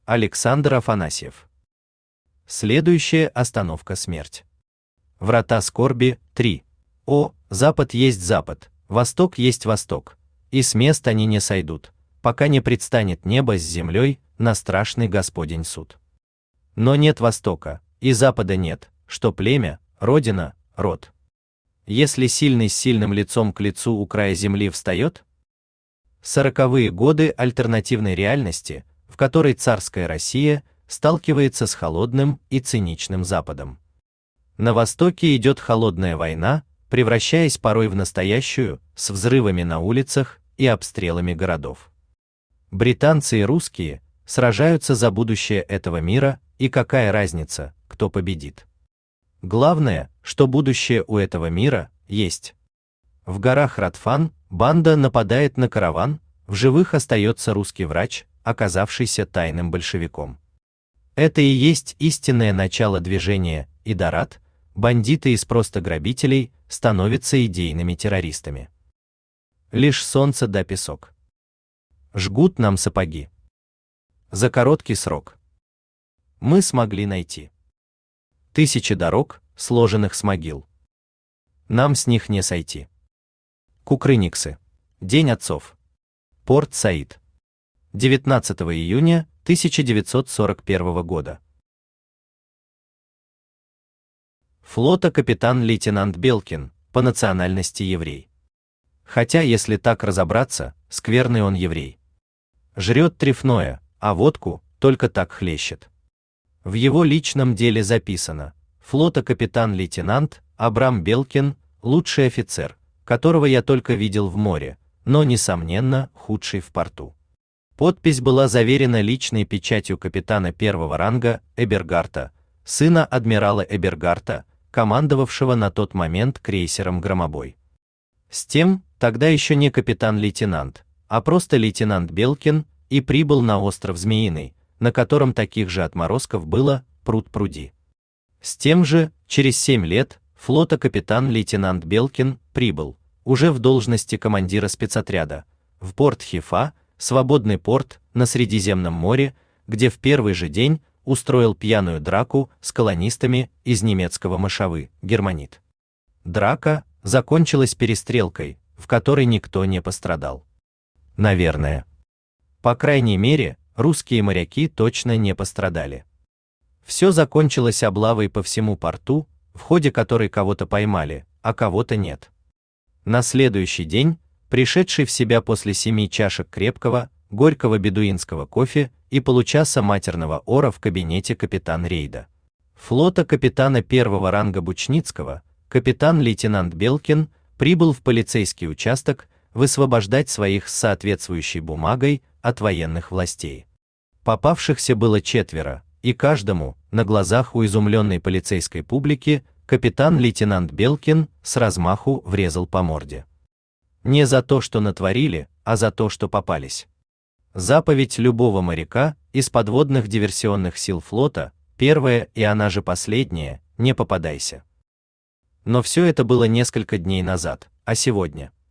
Александр Афанасьев. Следующая остановка — смерть. Врата скорби. 3. О, Запад есть Запад, Восток есть Восток, и с мест они не сойдут, пока не предстанет небо с землей на страшный Господень суд. Но нет Востока, и Запада нет, что племя, родина, род. Если сильный с сильным лицом к лицу у края земли встает? 40-е годы альтернативной реальности, в которой царская Россия сталкивается с холодным и циничным Западом. На Востоке идет холодная война, превращаясь порой в настоящую, с взрывами на улицах и обстрелами городов. Британцы и русские сражаются за будущее этого мира, и какая разница, кто победит. Главное, что будущее у этого мира есть. В горах Радфан банда нападает на караван, в живых остается русский врач, оказавшийся тайным большевиком. Это и есть истинное начало движения Идорат. Бандиты из просто грабителей становятся идейными террористами. Лишь солнце да песок. Жгут нам сапоги. За короткий срок мы смогли найти тысячи дорог, сложенных с могил. Нам с них не сойти. Кукрыниксы. День отцов. Порт-Саид. 19 июня 1941 года. Флота капитан-лейтенант Белкин, по национальности еврей. Хотя, если так разобраться, скверный он еврей. Жрет трефное, а водку только так хлещет. В его личном деле записано: флота капитан-лейтенант Абрам Белкин, лучший офицер, которого я только видел в море, но, несомненно, худший в порту. Подпись была заверена личной печатью капитана первого ранга Эбергарта, сына адмирала Эбергарта, командовавшего на тот момент крейсером «Громобой». С тем, тогда еще не капитан-лейтенант, а просто лейтенант Белкин, и прибыл на остров Змеиный, на котором таких же отморозков было пруд-пруди. С тем же, через 7 лет, флота капитан-лейтенант Белкин прибыл, уже в должности командира спецотряда, в порт Хифа, свободный порт на Средиземном море, где в первый же день устроил пьяную драку с колонистами из немецкого Мошавы, Германит. Драка закончилась перестрелкой, в которой никто не пострадал. Наверное. По крайней мере, русские моряки точно не пострадали. Все закончилось облавой по всему порту, в ходе которой кого-то поймали, а кого-то нет. На следующий день, пришедший в себя после 7 чашек крепкого, горького бедуинского кофе и получаса матерного ора в кабинете капитан рейда флота капитана первого ранга Бучницкого, капитан-лейтенант Белкин, прибыл в полицейский участок высвобождать своих с соответствующей бумагой от военных властей. Попавшихся было 4, и каждому, на глазах у изумленной полицейской публики, капитан-лейтенант Белкин с размаху врезал по морде. Не за то, что натворили, а за то, что попались. Заповедь любого моряка из подводных диверсионных сил флота, первая и она же последняя: не попадайся. Но все это было несколько дней назад, а сегодня